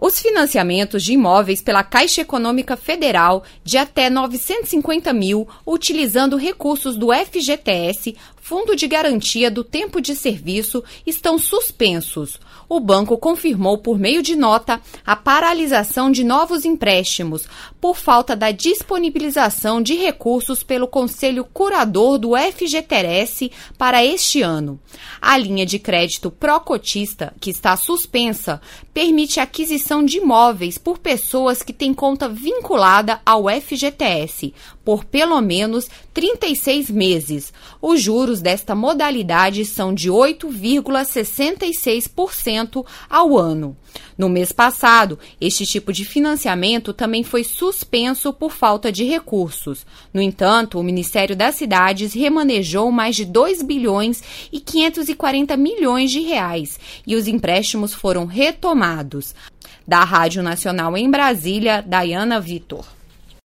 Os financiamentos de imóveis pela Caixa Econômica Federal de até 950 mil, utilizando recursos do FGTS, Fundo de Garantia do Tempo de Serviço, estão suspensos. O banco confirmou por meio de nota a paralisação de novos empréstimos por falta da disponibilização de recursos pelo Conselho Curador do FGTS para este ano. A linha de crédito pró-cotista, que está suspensa, permite a aquisição de imóveis por pessoas que têm conta vinculada ao FGTS por pelo menos 36 meses. Os juros desta modalidade são de 8,66% ao ano. No mês passado, este tipo de financiamento também foi suspenso por falta de recursos. No entanto, o Ministério das Cidades remanejou mais de 2 bilhões e 540 milhões de reais e os empréstimos foram retomados. Da Rádio Nacional em Brasília, Dayana Vitor.